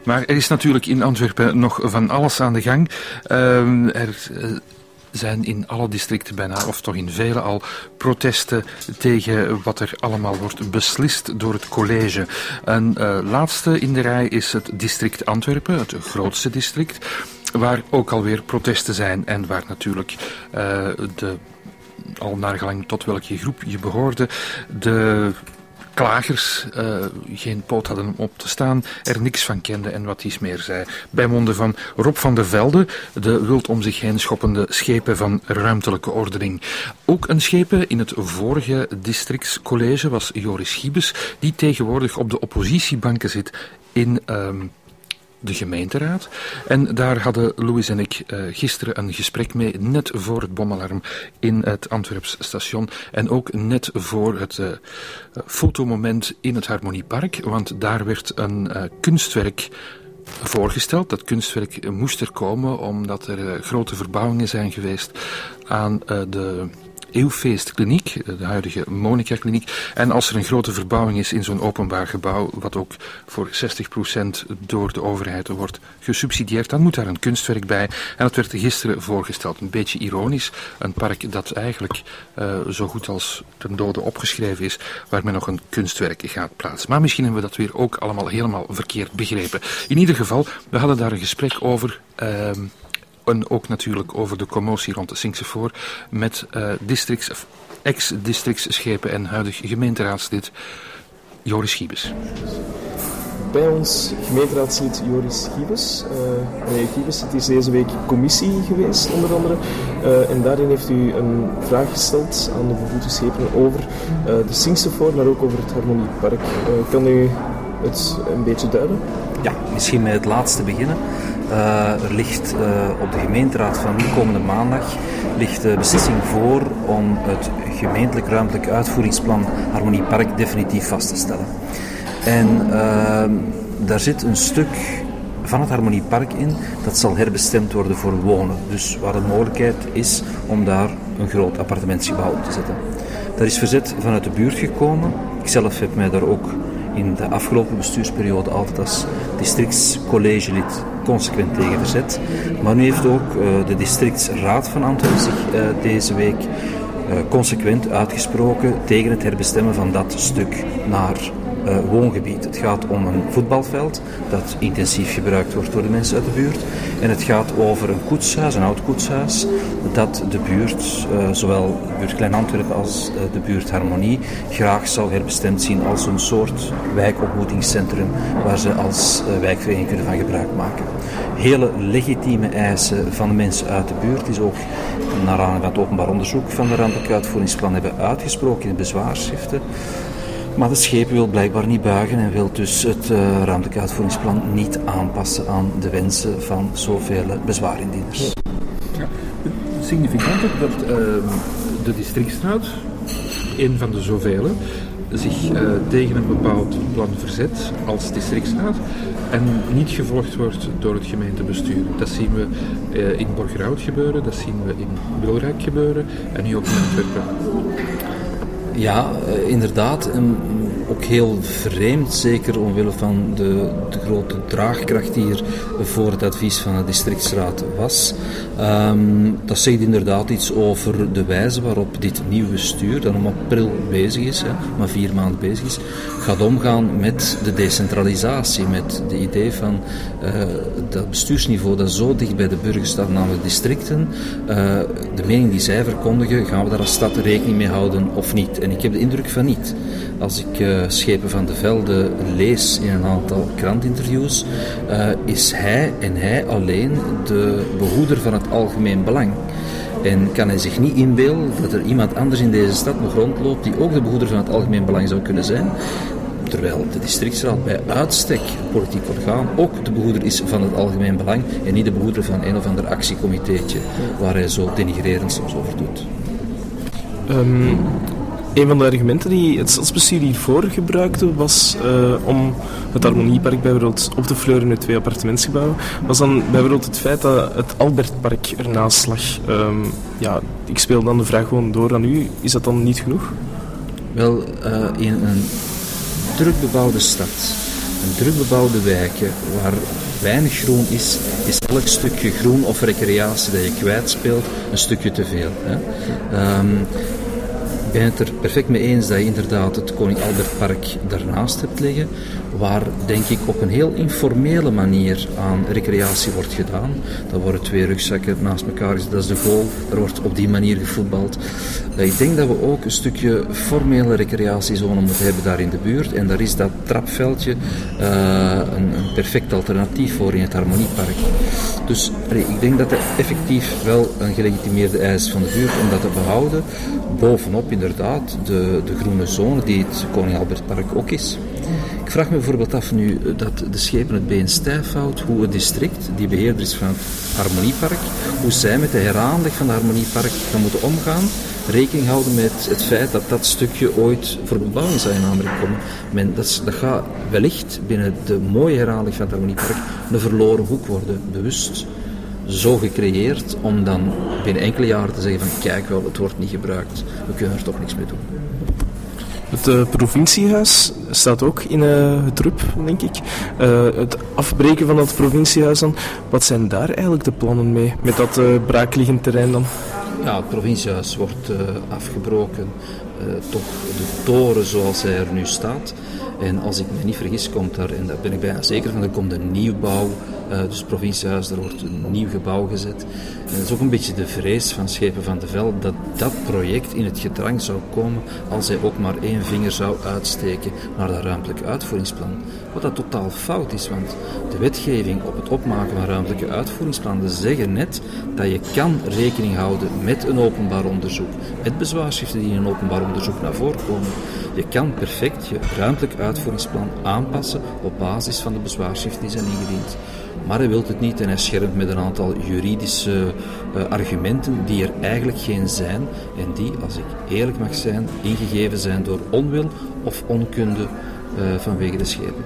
Maar er is natuurlijk in Antwerpen nog van alles aan de gang. Er zijn in alle districten bijna, of toch in vele al, protesten tegen wat er allemaal wordt beslist door het college. En laatste in de rij is het district Antwerpen, het grootste district, waar ook alweer protesten zijn en waar natuurlijk al naargelang tot welke groep je behoorde, de klagers geen poot hadden om op te staan, er niks van kenden en wat iets meer zei. Bij monden van Rob van der Velde, de wild om zich heen schoppende schepen van ruimtelijke ordening. Ook een schepen in het vorige districtscollege was Joris Giebes, die tegenwoordig op de oppositiebanken zit in de gemeenteraad. En daar hadden Louis en ik gisteren een gesprek mee, net voor het bomalarm in het Antwerps station. En ook net voor het fotomoment in het Harmoniepark, want daar werd een kunstwerk voorgesteld. Dat kunstwerk moest er komen omdat er grote verbouwingen zijn geweest aan de Eeuwfeestkliniek, de huidige Monica-kliniek. En als er een grote verbouwing is in zo'n openbaar gebouw, wat ook voor 60% door de overheid wordt gesubsidieerd, dan moet daar een kunstwerk bij. En dat werd gisteren voorgesteld. Een beetje ironisch. Een park dat eigenlijk zo goed als ten dode opgeschreven is, waar men nog een kunstwerk gaat plaatsen. Maar misschien hebben we dat weer ook allemaal helemaal verkeerd begrepen. In ieder geval, we hadden daar een gesprek over. En ook natuurlijk over de commotie rond de Sinksefoor met ex-districtsschepen en huidig gemeenteraadslid Joris Giebes. Bij ons gemeenteraadslid Joris Giebes. Meneer Giebes, het is deze week commissie geweest, onder andere. En daarin heeft u een vraag gesteld aan de bevoegde schepenen over de Sinksefoor, maar ook over het Harmoniepark. Kan u het een beetje duiden? Ja, misschien met het laatste beginnen. Er ligt op de gemeenteraad van komende maandag ligt de beslissing voor om het gemeentelijk ruimtelijk uitvoeringsplan Harmoniepark definitief vast te stellen. En daar zit een stuk van het Harmoniepark in dat zal herbestemd worden voor wonen. Dus waar de mogelijkheid is om daar een groot appartementsgebouw op te zetten. Daar is verzet vanuit de buurt gekomen. Ik zelf heb mij daar ook in de afgelopen bestuursperiode altijd als districtscollegelid consequent tegen verzet. Maar nu heeft ook de districtsraad van Antwerpen zich deze week consequent uitgesproken tegen het herbestemmen van dat stuk naar woongebied. Het gaat om een voetbalveld dat intensief gebruikt wordt door de mensen uit de buurt. En het gaat over een koetshuis, een oud koetshuis, dat de buurt, zowel de buurt Klein Antwerpen als de buurt Harmonie, graag zou herbestemd zien als een soort wijkontmoetingscentrum waar ze als wijkvereniging kunnen van gebruik maken. Hele legitieme eisen van de mensen uit de buurt, die ze ook naar aanleiding van het openbaar onderzoek van de ruimtelijk uitvoeringsplan hebben uitgesproken in de bezwaarschriften. Maar de schepen wil blijkbaar niet buigen en wil dus het ruimtelijk uitvoeringsplan niet aanpassen aan de wensen van zoveel bezwaarindieners. Ja, significant ook dat de districtsraad, een van de zoveel, zich tegen een bepaald plan verzet als districtsraad en niet gevolgd wordt door het gemeentebestuur. Dat zien we in Borgerhout gebeuren, dat zien we in Wilrijk gebeuren en nu ook in Antwerpen. Ja, inderdaad. Ook heel vreemd, zeker omwille van de grote draagkracht die er voor het advies van de districtsraad was. Dat zegt inderdaad iets over de wijze waarop dit nieuwe bestuur, dat om april bezig is, maar 4 maanden bezig is, gaat omgaan met de decentralisatie, met de idee van dat bestuursniveau dat zo dicht bij de burger staat, namelijk districten. De mening die zij verkondigen, gaan we daar als stad rekening mee houden of niet? En ik heb de indruk van niet. Als ik Schepen van de Velde lees in een aantal krantinterviews, is hij en hij alleen de behoeder van het algemeen belang. En kan hij zich niet inbeelden dat er iemand anders in deze stad nog rondloopt die ook de behoeder van het algemeen belang zou kunnen zijn. Terwijl de districtsraad bij uitstek, een politiek orgaan, ook de behoeder is van het algemeen belang en niet de behoeder van een of ander actiecomiteetje waar hij zo denigrerend soms over doet. Een van de argumenten die het stadsbestuur hiervoor gebruikte was om het Harmoniepark bijvoorbeeld op te fleuren met 2 appartementsgebouwen, was dan bijvoorbeeld het feit dat het Albertpark ernaast lag. Ik speel dan de vraag gewoon door aan u. Is dat dan niet genoeg? Wel, in een druk bebouwde stad Een drukbebouwde wijken waar weinig groen is elk stukje groen of recreatie dat je kwijtspeelt een stukje te veel. Hè. Ik ben het er perfect mee eens dat je inderdaad het Koning Albertpark daarnaast hebt liggen, waar denk ik op een heel informele manier aan recreatie wordt gedaan. Daar worden 2 rugzakken naast elkaar gezet, dat is de goal, daar wordt op die manier gevoetbald. Ik denk dat we ook een stukje formele recreatiezone moeten hebben daar in de buurt en daar is dat trapveldje een perfect alternatief voor in het Harmoniepark. Dus ik denk dat dat effectief wel een gelegitimeerde eis is van de buurt om dat te behouden. Bovenop inderdaad de groene zone die het Koning Albertpark ook is. Ik vraag me bijvoorbeeld af nu dat de schepen het been stijf houdt, hoe het district, die beheerder is van het Harmoniepark, hoe zij met de heraanleg van het Harmoniepark gaan moeten omgaan, rekening houden met het feit dat dat stukje ooit voor bebouwing zou in aanmerking komen. Dat gaat wellicht binnen de mooie heraanleg van het Harmoniepark een verloren hoek worden, bewust zo gecreëerd, om dan binnen enkele jaren te zeggen van kijk wel, het wordt niet gebruikt, we kunnen er toch niks mee doen. Het provinciehuis staat ook in het RUP, denk ik. Het afbreken van dat provinciehuis dan. Wat zijn daar eigenlijk de plannen mee, met dat braakliggend terrein dan? Ja, het provinciehuis wordt afgebroken. Toch de toren zoals hij er nu staat. En als ik me niet vergis, komt daar, en daar ben ik bijna zeker van, er komt een nieuwbouw. Dus het provinciehuis, er wordt een nieuw gebouw gezet. En dat is ook een beetje de vrees van Schepen van de Velde dat dat project in het gedrang zou komen als hij ook maar 1 vinger zou uitsteken naar dat ruimtelijk uitvoeringsplan. Wat dat totaal fout is, want de wetgeving op het opmaken van ruimtelijke uitvoeringsplannen zeggen net dat je kan rekening houden met een openbaar onderzoek, met bezwaarschriften die in een openbaar onderzoek naar voren komen. Je kan perfect je ruimtelijk uitvoeringsplan aanpassen op basis van de bezwaarschriften die zijn ingediend. Maar hij wil het niet en hij schermt met een aantal juridische argumenten die er eigenlijk geen zijn en die, als ik eerlijk mag zijn, ingegeven zijn door onwil of onkunde vanwege de schepen.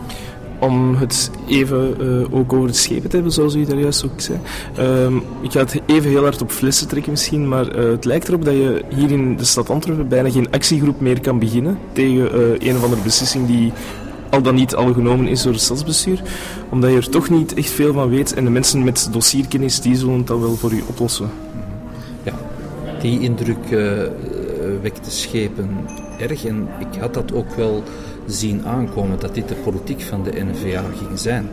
Om het even ook over de schepen te hebben, zoals u daar juist ook zei. Ik ga het even heel hard op flessen trekken misschien, maar het lijkt erop dat je hier in de stad Antwerpen bijna geen actiegroep meer kan beginnen tegen een of andere beslissing die al dan niet al genomen is door het stadsbestuur, omdat je er toch niet echt veel van weet en de mensen met dossierkennis, die zullen het dan wel voor u oplossen. Ja, die indruk wekt de schepen erg en ik had dat ook wel zien aankomen dat dit de politiek van de NVA ging zijn.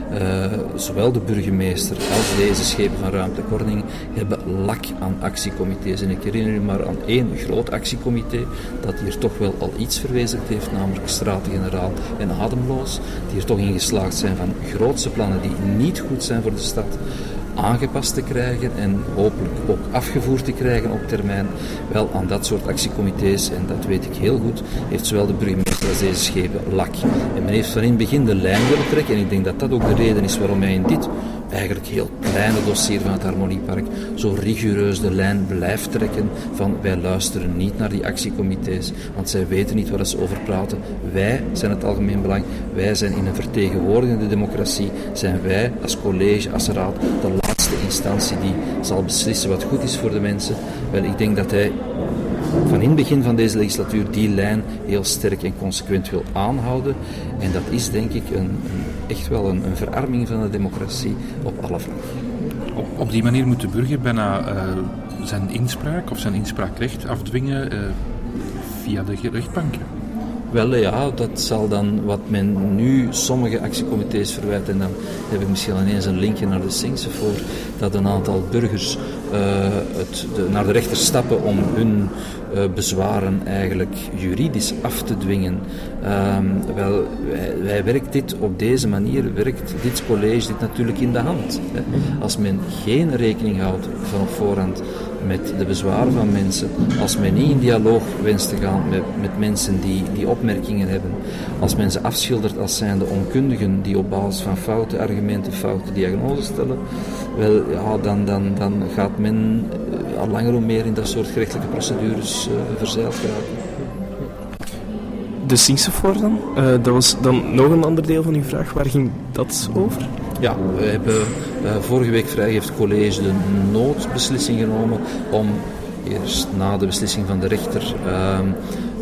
Zowel de burgemeester als deze schepen van ruimtelijke ordening hebben lak aan actiecomité's. En ik herinner u maar aan 1 groot actiecomité dat hier toch wel al iets verwezenlijkt heeft, namelijk Straten-Generaal en Ademloos, die er toch in geslaagd zijn van grootse plannen die niet goed zijn voor de stad aangepast te krijgen en hopelijk ook afgevoerd te krijgen op termijn. Wel, aan dat soort actiecomité's, en dat weet ik heel goed, heeft zowel de burgemeester als deze schepen lak. En men heeft van in het begin de lijn willen trekken en ik denk dat dat ook de reden is waarom hij in dit eigenlijk heel kleine dossier van het Harmoniepark zo rigoureus de lijn blijft trekken van wij luisteren niet naar die actiecomité's, want zij weten niet waar ze over praten. Wij zijn het algemeen belang, wij zijn in een vertegenwoordigende democratie, zijn wij als college, als raad, de laatste instantie die zal beslissen wat goed is voor de mensen. Wel, ik denk dat hij van in het begin van deze legislatuur die lijn heel sterk en consequent wil aanhouden. En dat is denk ik echt wel een verarming van de democratie op alle vlakken. Op die manier moet de burger bijna zijn inspraak of zijn inspraakrecht afdwingen via de rechtbanken. Wel ja, dat zal dan wat men nu sommige actiecomité's verwijt, en dan heb ik misschien ineens een linkje naar de Sinkse voor, dat een aantal burgers naar de rechter stappen om hun bezwaren eigenlijk juridisch af te dwingen. Wij werkt dit op deze manier, werkt dit college dit natuurlijk in de hand. Hè. Als men geen rekening houdt van op voorhand met de bezwaren van mensen, als men niet in dialoog wenst te gaan met mensen die opmerkingen hebben, als men ze afschildert als zijnde onkundigen die op basis van foute argumenten, foute diagnoses stellen, wel, ja, dan gaat men al langer hoe meer in dat soort gerechtelijke procedures verzeild geraken. De Sinksefoor dan? Dat was dan nog een ander deel van uw vraag. Waar ging dat over? Ja, we hebben vorige week vrijdag heeft het college de noodbeslissing genomen om eerst na de beslissing van de rechter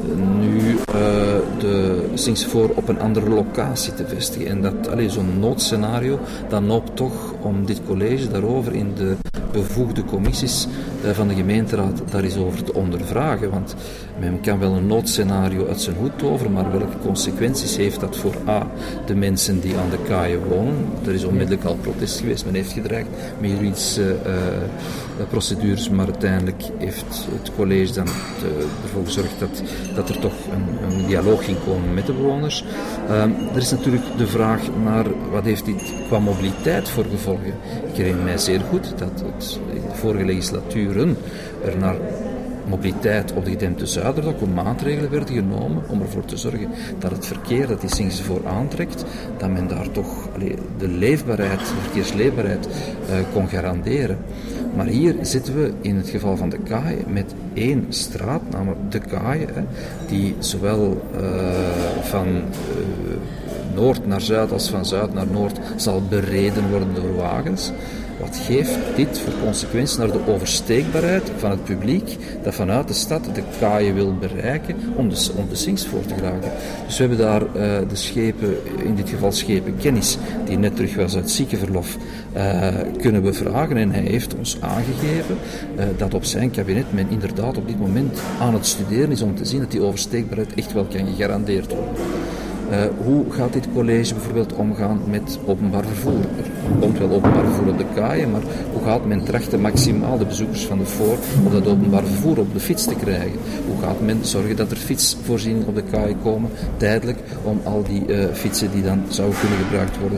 nu de Singsvoor op een andere locatie te vestigen. En dat zo'n noodscenario, dat noopt toch om dit college daarover in de bevoegde commissies van de gemeenteraad daar eens over te ondervragen. Want men kan wel een noodscenario uit zijn hoed toveren, maar welke consequenties heeft dat voor de mensen die aan de kaaien wonen? Er is onmiddellijk al protest geweest, men heeft gedreigd met juridische procedures, maar uiteindelijk heeft het college dan ervoor gezorgd dat er toch een dialoog ging komen met de bewoners. Er is natuurlijk de vraag naar wat heeft dit qua mobiliteit voor gevolgen. Ik herinner mij zeer goed dat het in de vorige legislaturen er naar mobiliteit op de gedempte Zuiderdok maatregelen werden genomen om ervoor te zorgen dat het verkeer dat die Singsvoor aantrekt, dat men daar toch de verkeersleefbaarheid kon garanderen. Maar hier zitten we in het geval van de Kaaien met één straat, namelijk de Kaaien, die zowel van noord naar zuid als van zuid naar noord zal bereden worden door wagens. Wat geeft dit voor consequenties naar de oversteekbaarheid van het publiek dat vanuit de stad de Kaaien wil bereiken om de Singsvoor te geraken? Dus we hebben daar de schepen, in dit geval schepen Kennis, die net terug was uit ziekenverlof, kunnen bevragen. En hij heeft ons aangegeven dat op zijn kabinet men inderdaad op dit moment aan het studeren is om te zien dat die oversteekbaarheid echt wel kan gegarandeerd worden. Hoe gaat dit college bijvoorbeeld omgaan met openbaar vervoer? Er komt wel openbaar vervoer op de Kaaien, maar hoe gaat men trachten maximaal de bezoekers van de Voor op dat openbaar vervoer op de fiets te krijgen? Hoe gaat men zorgen dat er fietsvoorzieningen op de Kaaien komen, tijdelijk, om al die fietsen die dan zouden kunnen gebruikt worden,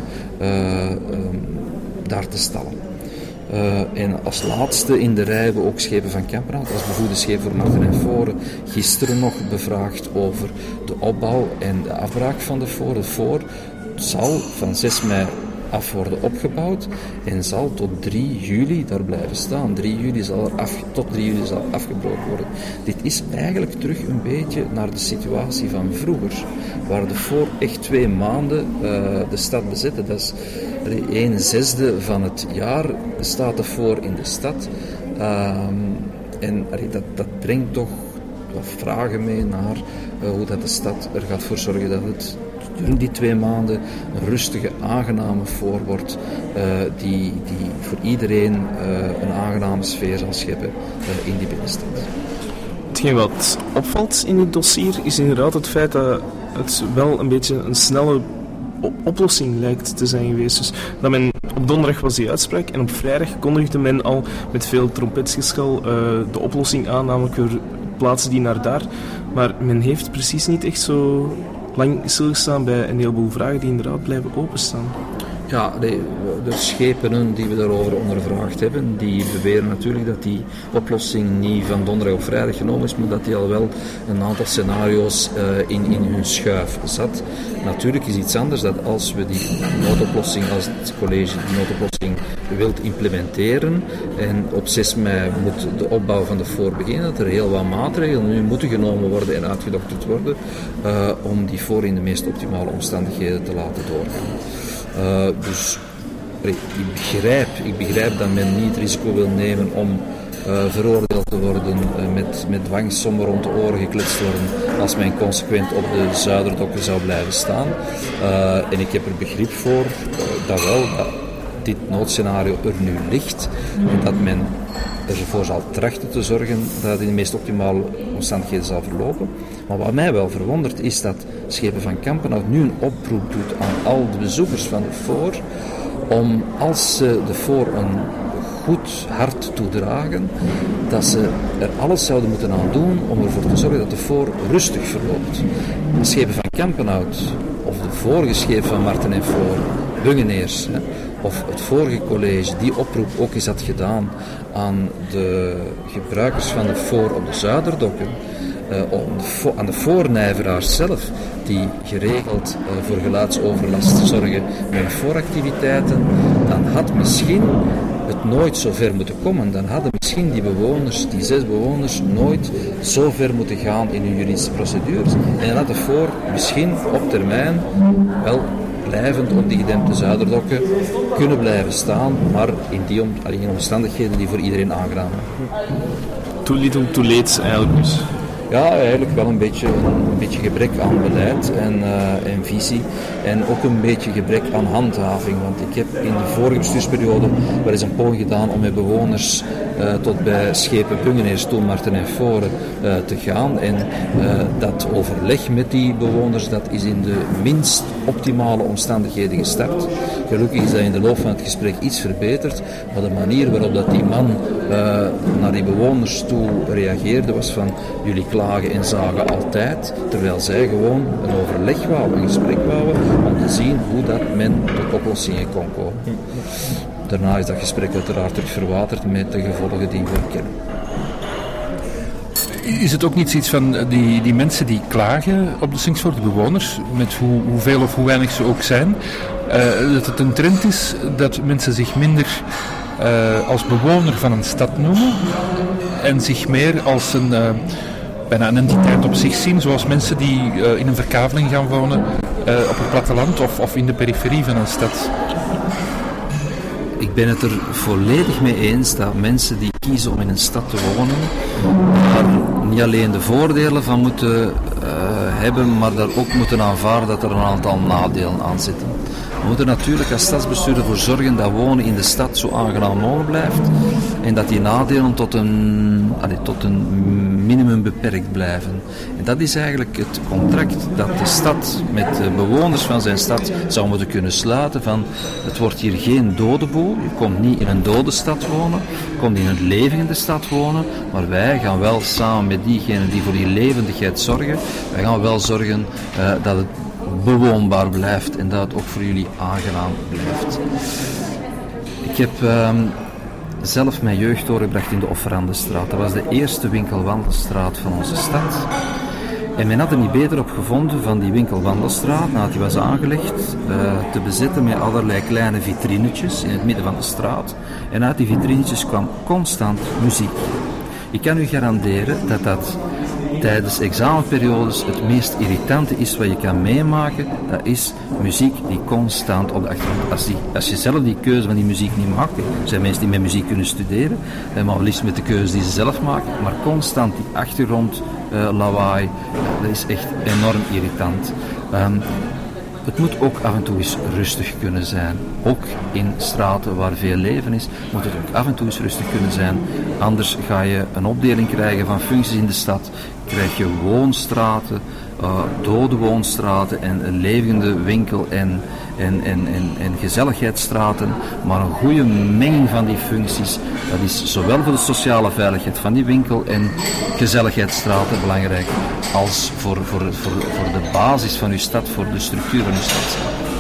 daar te stallen? En als laatste in de rij hebben we ook schepen van Kampenaard, als bevoegde schepen voor Marten en Foren, gisteren nog bevraagd over de opbouw en de afbraak van de Voor. De Voor zal van 6 mei af worden opgebouwd en zal tot 3 juli daar blijven staan. 3 juli tot 3 juli zal afgebroken worden. Dit is eigenlijk terug een beetje naar de situatie van vroeger, waar de Voor echt 2 maanden de stad bezette. Dat is 1/6 van het jaar staat de Voor in de stad. En dat brengt toch wat vragen mee naar hoe dat de stad er gaat voor zorgen dat het durende die 2 maanden een rustige, aangename Voor wordt, die voor iedereen een aangename sfeer zal scheppen in die binnenstad. Hetgeen wat opvalt in dit dossier is inderdaad het feit dat het wel een beetje een snelle oplossing lijkt te zijn geweest. Dus dat men op donderdag was die uitspraak en op vrijdag kondigde men al met veel trompetgeschal de oplossing aan, namelijk we plaatsen die naar daar. Maar men heeft precies niet echt zo lang stilgestaan bij een heleboel vragen die inderdaad blijven openstaan. Ja, de schepenen die we daarover ondervraagd hebben, die beweren natuurlijk dat die oplossing niet van donderdag op vrijdag genomen is, maar dat die al wel een aantal scenario's in hun schuif zat. Natuurlijk is iets anders dat als we die noodoplossing, als het college die noodoplossing wilt implementeren en op 6 mei moet de opbouw van de Voor beginnen, dat er heel wat maatregelen nu moeten genomen worden en uitgedokterd worden om die Voor in de meest optimale omstandigheden te laten doorgaan. Dus ik begrijp dat men niet het risico wil nemen om veroordeeld te worden, met dwangsommen rond de oren gekletst worden als men consequent op de Zuiderdokken zou blijven staan. En ik heb er begrip voor dat dit noodscenario er nu ligt en dat men ervoor zal trachten te zorgen dat het in de meest optimale omstandigheden zal verlopen. Maar wat mij wel verwondert is dat Schepen van Kampenaard nu een oproep doet aan al de bezoekers van de Voor om, als ze de Voor een goed hart toedragen, dat ze er alles zouden moeten aan doen om ervoor te zorgen dat de Voor rustig verloopt. Schepen van Kampenaard of de vorige schepen van Marten en Voor, Bungeneers, of het vorige college die oproep ook eens had gedaan aan de gebruikers van de Voor op de Zuiderdokken, aan de voornijveraars zelf, die geregeld voor geluidsoverlast zorgen met vooractiviteiten, dan had misschien het nooit zo ver moeten komen. Dan hadden misschien die 6 bewoners, nooit zo ver moeten gaan in hun juridische procedures. En dan had de Voor misschien op termijn wel blijvend op die gedempte Zuiderdokken kunnen blijven staan, maar in omstandigheden die voor iedereen aangenaam zijn. Too little, too late eigenlijk dus. Ja, eigenlijk wel een beetje gebrek aan beleid en visie. En ook een beetje gebrek aan handhaving. Want ik heb in de vorige bestuursperiode wel eens een poging gedaan om met bewoners tot bij Schepen, Bungeneer, Stoelmarten en Foren te gaan. En dat overleg met die bewoners, dat is in de minst optimale omstandigheden gestart. Gelukkig is dat in de loop van het gesprek iets verbeterd. Maar de manier waarop dat die man naar die bewoners toe reageerde was van: jullie klagen en zagen altijd, terwijl zij gewoon een overleg wouden, een gesprek wouden, om te zien hoe dat men tot oplossingen kon komen. Daarna is dat gesprek uiteraard terug verwaterd met de gevolgen die we kennen. Is het ook niet zoiets van die mensen die klagen op de Singsvoort, de bewoners, met hoeveel of hoe weinig ze ook zijn, dat het een trend is dat mensen zich minder als bewoner van een stad noemen en zich meer als bijna een entiteit op zich zien, zoals mensen die in een verkaveling gaan wonen op het platteland of in de periferie van een stad? Ik ben het er volledig mee eens dat mensen die kiezen om in een stad te wonen, daar niet alleen de voordelen van moeten hebben, maar daar ook moeten aanvaarden dat er een aantal nadelen aan zitten. We moeten natuurlijk als stadsbestuur ervoor zorgen dat wonen in de stad zo aangenaam mogelijk blijft en dat die nadelen tot een minimum beperkt blijven. En dat is eigenlijk het contract dat de stad met de bewoners van zijn stad zou moeten kunnen sluiten van: het wordt hier geen dode boel, je komt niet in een dode stad wonen, je komt in een levende stad wonen, maar wij gaan wel samen met diegenen die voor die levendigheid zorgen, wij gaan wel zorgen dat het bewoonbaar blijft en dat het ook voor jullie aangenaam blijft. Ik heb zelf mijn jeugd doorgebracht in de Offerandenstraat. Dat was de eerste winkelwandelstraat van onze stad. En men had er niet beter op gevonden van die winkelwandelstraat, nadat die was aangelegd, te bezetten met allerlei kleine vitrinetjes in het midden van de straat. En uit die vitrinetjes kwam constant muziek. Ik kan u garanderen dat dat tijdens examenperiodes het meest irritante is wat je kan meemaken. Dat is muziek die constant op de achtergrond. Als je zelf die keuze van die muziek niet maakt, er zijn mensen die met muziek kunnen studeren, maar liefst met de keuze die ze zelf maken, maar constant die achtergrond lawaai, dat is echt enorm irritant. Het moet ook af en toe eens rustig kunnen zijn. Ook in straten waar veel leven is, moet het ook af en toe eens rustig kunnen zijn. Anders ga je een opdeling krijgen van functies in de stad. Krijg je woonstraten, dode woonstraten en een levende winkel en gezelligheidsstraten. Maar een goede menging van die functies, dat is zowel voor de sociale veiligheid van die winkel en gezelligheidsstraten belangrijk, als voor de basis van uw stad, voor de structuur van uw stad.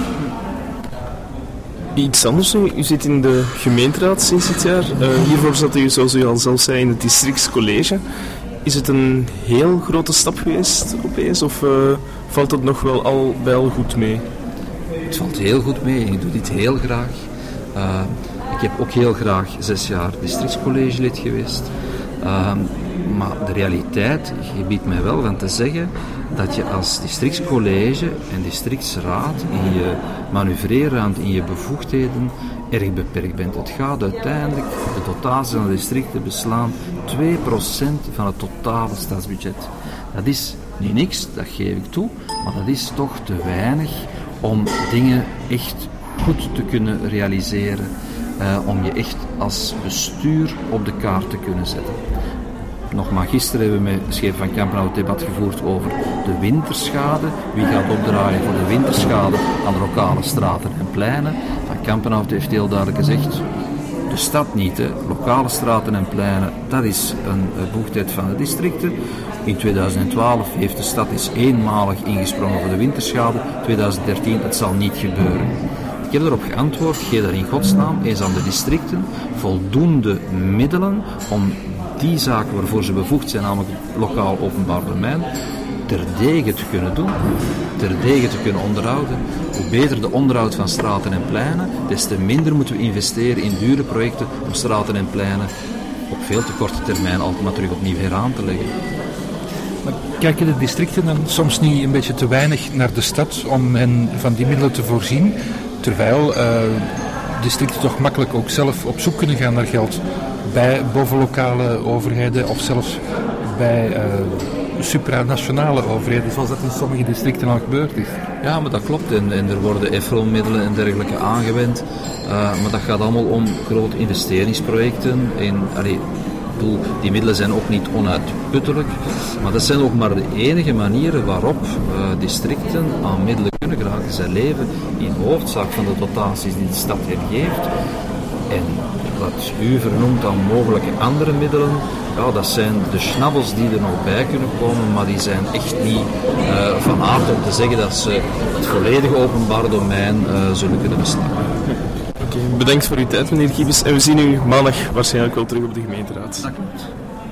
Iets anders nu, u zit in de gemeenteraad sinds dit jaar. Hiervoor zat u, zoals u al zelf zei, in het districtscollege. Is het een heel grote stap geweest opeens, of valt het nog wel al bij al goed mee? Het valt heel goed mee en ik doe dit heel graag. Ik heb ook heel graag 6 jaar districtscollegelid geweest. Maar de realiteit gebiedt mij wel van te zeggen dat je als districtscollege en districtsraad in je manoeuvreerruimte, in je bevoegdheden erg beperkt bent. Het gaat uiteindelijk, de dotatie van de districten beslaan 2% van het totale stadsbudget. Dat is niet niks, dat geef ik toe, maar dat is toch te weinig om dingen echt goed te kunnen realiseren, om je echt als bestuur op de kaart te kunnen zetten. Nog maar gisteren hebben we met Schepen van Kampenhout het debat gevoerd over de winterschade. Wie gaat opdraaien voor de winterschade aan de lokale straten en pleinen? Van Kampenhout heeft heel duidelijk gezegd: de stad niet, hè. Lokale straten en pleinen, dat is een bevoegdheid van de districten. In 2012 heeft de stad eens eenmalig ingesprongen voor de winterschade. 2013, het zal niet gebeuren. Ik heb erop geantwoord: geef daar in godsnaam eens aan de districten voldoende middelen om die zaken waarvoor ze bevoegd zijn, namelijk het lokaal openbaar domein, terdege te kunnen doen, terdege te kunnen onderhouden. Hoe beter de onderhoud van straten en pleinen, des te minder moeten we investeren in dure projecten om straten en pleinen op veel te korte termijn altijd maar terug opnieuw heraan te leggen. Maar kijken de districten dan soms niet een beetje te weinig naar de stad om hen van die middelen te voorzien, terwijl districten toch makkelijk ook zelf op zoek kunnen gaan naar geld bij bovenlokale overheden of zelfs bij supranationale overheden, zoals dat in sommige districten al gebeurd is. Ja, maar dat klopt. En er worden EFRON-middelen en dergelijke aangewend. Maar dat gaat allemaal om grote investeringsprojecten. Die middelen zijn ook niet onuitputtelijk. Maar dat zijn ook maar de enige manieren waarop districten aan middelen kunnen geraken. Zij leven in hoofdzaak van de dotaties die de stad hen geeft. En wat u vernoemt aan mogelijke andere middelen, ja, dat zijn de schnabbels die er nog bij kunnen komen, maar die zijn echt niet van aard om te zeggen dat ze het volledige openbaar domein zullen kunnen bestaan. Oké, bedankt voor uw tijd, meneer Giebes. En we zien u maandag waarschijnlijk wel terug op de gemeenteraad. Dat klopt.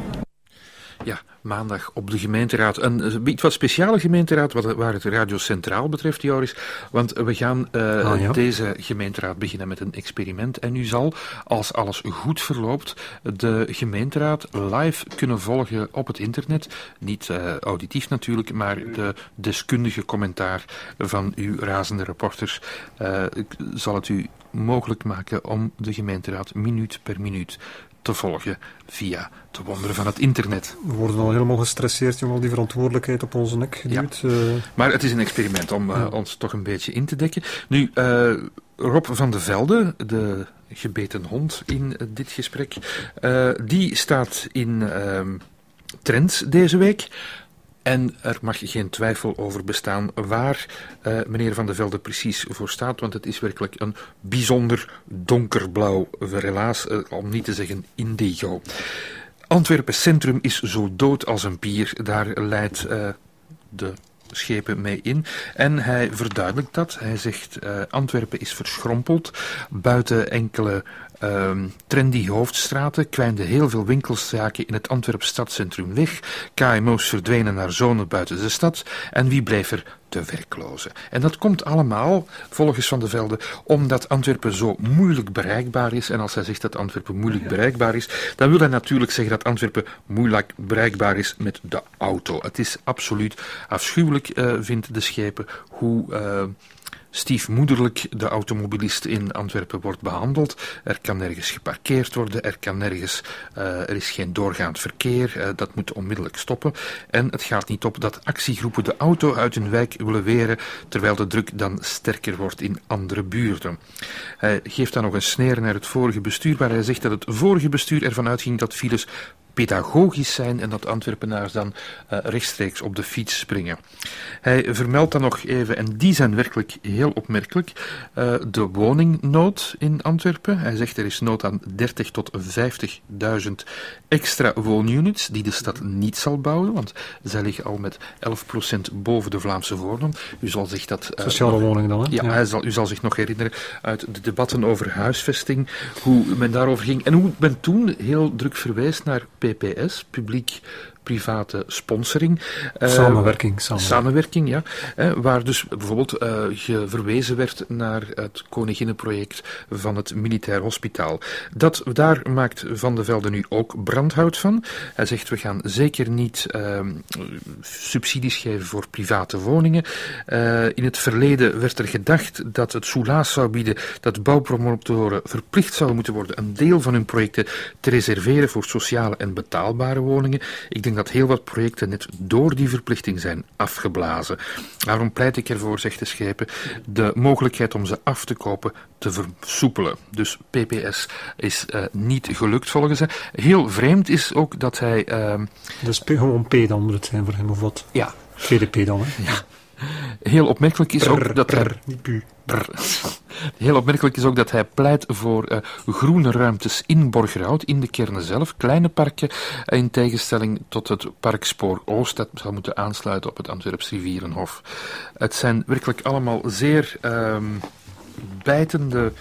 Ja, maandag op de gemeenteraad. Een iets wat speciale gemeenteraad waar het Radio Centraal betreft, Joris. Want we gaan deze gemeenteraad beginnen met een experiment. En u zal, als alles goed verloopt, de gemeenteraad live kunnen volgen op het internet. Niet auditief natuurlijk, maar de deskundige commentaar van uw razende reporters zal het u mogelijk maken om de gemeenteraad minuut per minuut te volgen via de wonderen van het internet. We worden al helemaal gestresseerd, jongen, die verantwoordelijkheid op onze nek geduwd. Ja. Maar het is een experiment om ons toch een beetje in te dekken. Nu, Rob van de Velde, de gebeten hond in dit gesprek, die staat in trend deze week. En er mag geen twijfel over bestaan waar meneer Van de Velde precies voor staat, want het is werkelijk een bijzonder donkerblauw relaas, om niet te zeggen indigo. Antwerpen Centrum is zo dood als een pier, daar leidt de schepen mee in. En hij verduidelijkt dat. Hij zegt, Antwerpen is verschrompeld. Buiten enkele trendy hoofdstraten kwijnden heel veel winkelzaken in het Antwerp stadscentrum weg. KMO's verdwenen naar zonen buiten de stad. En wie bleef er? De werklozen. En dat komt allemaal, volgens Van de Velde, omdat Antwerpen zo moeilijk bereikbaar is. En als hij zegt dat Antwerpen moeilijk bereikbaar is, dan wil hij natuurlijk zeggen dat Antwerpen moeilijk bereikbaar is met de auto. Het is absoluut afschuwelijk, vindt de schepen, hoe stiefmoederlijk de automobilist in Antwerpen wordt behandeld. Er kan nergens geparkeerd worden, er is geen doorgaand verkeer, dat moet onmiddellijk stoppen. En het gaat niet op dat actiegroepen de auto uit hun wijk willen weren, terwijl de druk dan sterker wordt in andere buurten. Hij geeft dan nog een sneer naar het vorige bestuur, waar hij zegt dat het vorige bestuur ervan uitging dat files pedagogisch zijn en dat Antwerpenaars dan rechtstreeks op de fiets springen. Hij vermeldt dan nog even, en die zijn werkelijk heel opmerkelijk, de woningnood in Antwerpen. Hij zegt er is nood aan 30.000 tot 50.000 extra woonunits die de stad niet zal bouwen, want zij liggen al met 11% boven de Vlaamse voornorm. U zal zich dat... Sociale woningen dan, hè? Ja. U zal zich nog herinneren uit de debatten over huisvesting, hoe men daarover ging en hoe men toen heel druk verwees naar PPS, publiek-private sponsoring. Samenwerking, ja. Waar dus bijvoorbeeld verwezen werd naar het Koninginnenproject van het Militair Hospitaal. Daar maakt Van de Velde nu ook brandhout van. Hij zegt, we gaan zeker niet subsidies geven voor private woningen. In het verleden werd er gedacht dat het soelaas zou bieden dat bouwpromotoren verplicht zouden moeten worden een deel van hun projecten te reserveren voor sociale en betaalbare woningen. Ik denk dat heel wat projecten net door die verplichting zijn afgeblazen. Daarom pleit ik ervoor, zegt de schepen, de mogelijkheid om ze af te kopen te versoepelen. Dus PPS is niet gelukt volgens hem. Heel vreemd is ook dat hij... Dus gewoon P dan moet het zijn voor hem, of wat? Ja. GDP dan, hè? Ja. Heel opmerkelijk is ook dat hij... Niet pu. Heel opmerkelijk is ook dat hij pleit voor groene ruimtes in Borgerhout, in de kernen zelf, kleine parken, in tegenstelling tot het Parkspoor Oost, dat zou moeten aansluiten op het Antwerps Rivierenhof. Het zijn werkelijk allemaal zeer bijtende,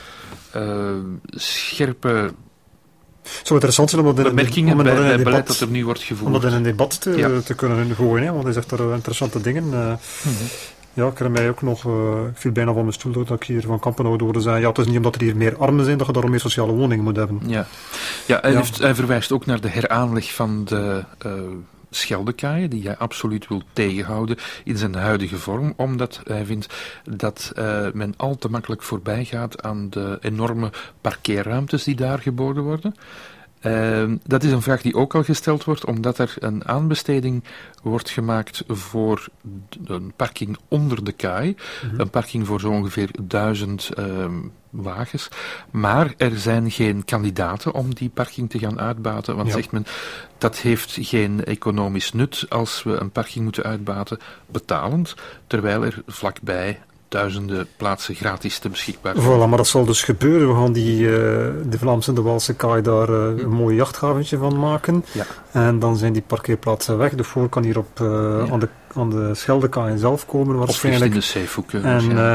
scherpe zo interessant zijn om dat bemerkingen bij het beleid dat er nu wordt gevoerd. Om dat in een debat te kunnen gooien, hè, want hij zegt daar interessante dingen. Ja, ik herinner mij ook nog, ik viel bijna van mijn stoel dat ik hier van Kampenhout hoorde zeggen, ja, het is niet omdat er hier meer armen zijn dat je daarom meer sociale woningen moet hebben. Hij verwijst ook naar de heraanleg van de Scheldekaaien, die hij absoluut wil tegenhouden in zijn huidige vorm, omdat hij vindt dat men al te makkelijk voorbij gaat aan de enorme parkeerruimtes die daar geboden worden. Dat is een vraag die ook al gesteld wordt, omdat er een aanbesteding wordt gemaakt voor een parking onder de kaai. Een parking voor zo ongeveer 1000 wagens. Maar er zijn geen kandidaten om die parking te gaan uitbaten, want zegt men, dat heeft geen economisch nut als we een parking moeten uitbaten betalend, terwijl er vlakbij duizenden plaatsen gratis te beschikbaar zijn. Voilà, maar dat zal dus gebeuren. We gaan de Vlaamse en de Waalse kaai daar een mooi jachthaventje van maken. Ja. En dan zijn die parkeerplaatsen weg. De voor kan hier aan de Scheldekaai zelf komen waarschijnlijk. Of in de Zeevoeken.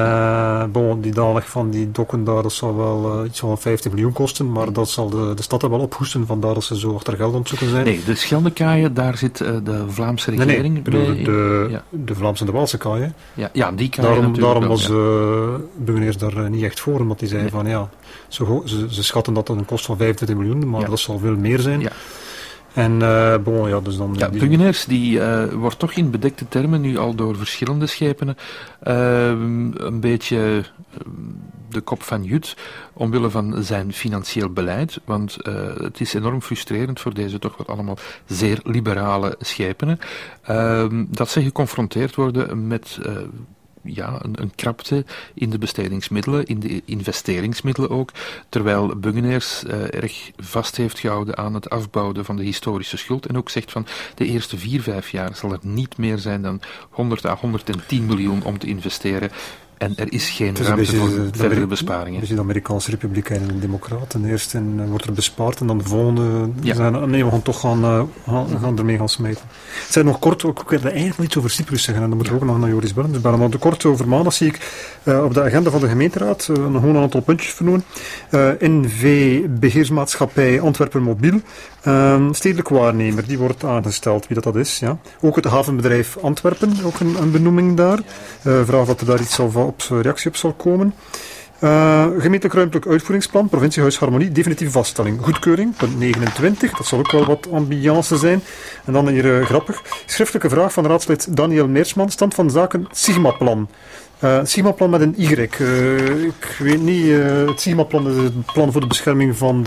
En die dalig van die dokken daar, dat zal wel iets van 50 miljoen kosten, maar dat zal de stad er wel ophoesten, vandaar dat ze zo achter geld aan het zoeken zijn. Nee, de Scheldekaaien, daar zit de Vlaamse regering bij. De Vlaamse en de Waalse kaaien. Ja, die kaaien daarom was Bungeneers daar niet echt voor, omdat die zei van ze schatten dat een kost van 25 miljoen, maar dat zal veel meer zijn. Ja. En dus dan... Ja, Bungeneers, die wordt toch in bedekte termen nu al door verschillende schepenen een beetje de kop van Jut, omwille van zijn financieel beleid, want het is enorm frustrerend voor deze toch wat allemaal zeer liberale schepenen, dat ze geconfronteerd worden met... een krapte in de bestedingsmiddelen, in de investeringsmiddelen ook, terwijl Bungeneers erg vast heeft gehouden aan het afbouwen van de historische schuld en ook zegt van de eerste 4-5 jaar zal er niet meer zijn dan 100 à 110 miljoen om te investeren. En er is geen ruimte voor verdere besparingen. Dus de Amerikaanse Republikeinen en Democraten eerst en wordt er bespaard en dan de volgende zijn, we gaan toch gaan ermee gaan smijten. Het zijn nog kort, ik wilde eigenlijk iets over Cyprus zeggen en dan moeten we ook nog naar Joris Berends bellen, maar kort over maandag zie ik op de agenda van de gemeenteraad gewoon een aantal puntjes vernoemen. NV Beheersmaatschappij Antwerpen Mobiel, stedelijk waarnemer, die wordt aangesteld, wie dat is. Ja. Ook het havenbedrijf Antwerpen, ook een benoeming daar. Vraag of er daar iets op reactie op zal komen. Gemeentelijk ruimtelijk uitvoeringsplan, provinciehuis Harmonie, definitieve vaststelling. Goedkeuring, punt 29, dat zal ook wel wat ambiance zijn. En dan hier grappig, schriftelijke vraag van raadslid Daniel Meersman, stand van zaken Sigma-plan. Sigma-plan met een Y. Ik weet niet, het Sigma-plan is het plan voor de bescherming van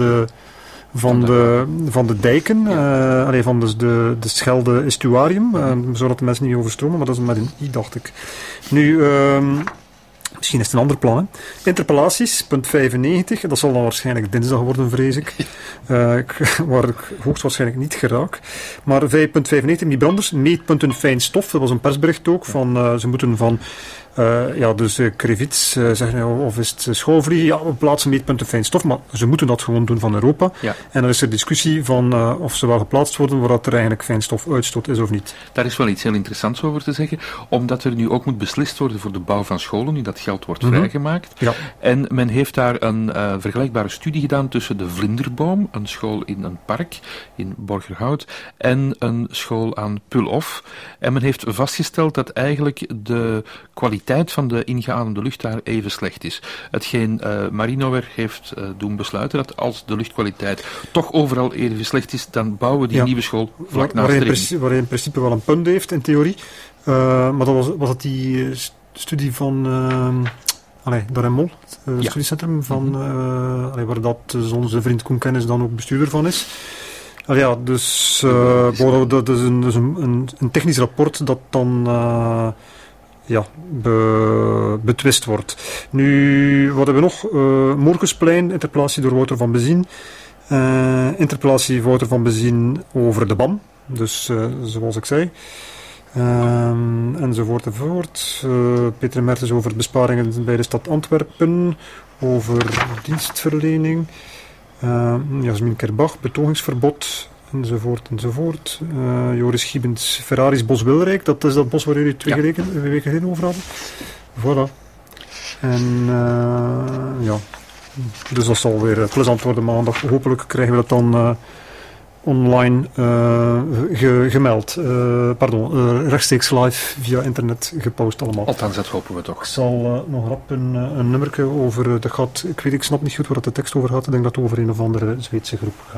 de dijken, van de Schelde estuarium, zodat de mensen niet overstromen, maar dat is met een I, dacht ik. Nu, misschien is het een ander plan. Hè. Interpellaties, punt 95, dat zal dan waarschijnlijk dinsdag worden, vrees ik. Waar ik hoogstwaarschijnlijk niet geraak. Maar 5.95, Mibranders, meetpunten fijn stof, dat was een persbericht ook, van ze moeten van... dus Krevits of is het schoolvliegen? We plaatsen meetpunten fijn stof, maar ze moeten dat gewoon doen van Europa. Ja. En dan is er discussie van of ze wel geplaatst worden, waar dat er eigenlijk fijn stof uitstoot is of niet. Daar is wel iets heel interessants over te zeggen, omdat er nu ook moet beslist worden voor de bouw van scholen, nu dat geld wordt vrijgemaakt. Ja. En men heeft daar een vergelijkbare studie gedaan tussen de Vlinderboom, een school in een park in Borgerhout, en een school aan Pulhof. En men heeft vastgesteld dat eigenlijk de kwaliteit van de ingeademde lucht daar even slecht is. Hetgeen Marinower heeft doen besluiten dat als de luchtkwaliteit toch overal even slecht is, dan bouwen we die nieuwe school vlak naast erin. Waar hij in principe wel een punt heeft, in theorie. Maar dat was het die studie van... daar in Mol, het studiecentrum van... waar dat onze vriend Koen Kennis dan ook bestuurder van is. Dus dat is een technisch rapport dat dan... betwist wordt. Nu, wat hebben we nog? Morgensplein, interpellatie door Wouter van Bezien. Interpellatie Wouter van Bezien over de BAM. Dus, zoals ik zei. Enzovoort. Peter Mertens over besparingen bij de stad Antwerpen. Over dienstverlening. Jasmin Kerbach, betogingsverbod. Enzovoort. Joris Giebens, Ferraris Bos Wilrijk, dat is dat bos waar jullie 2 weken geleden over hadden. Voilà. En dus dat zal weer plezant worden maandag. Hopelijk krijgen we dat dan online gemeld. Rechtstreeks live via internet gepost allemaal. Althans, dat hopen we toch. Ik zal nog rap een nummerke over de gat. Ik snap niet goed waar de tekst over gaat. Ik denk dat het over een of andere Zweedse groep gaat.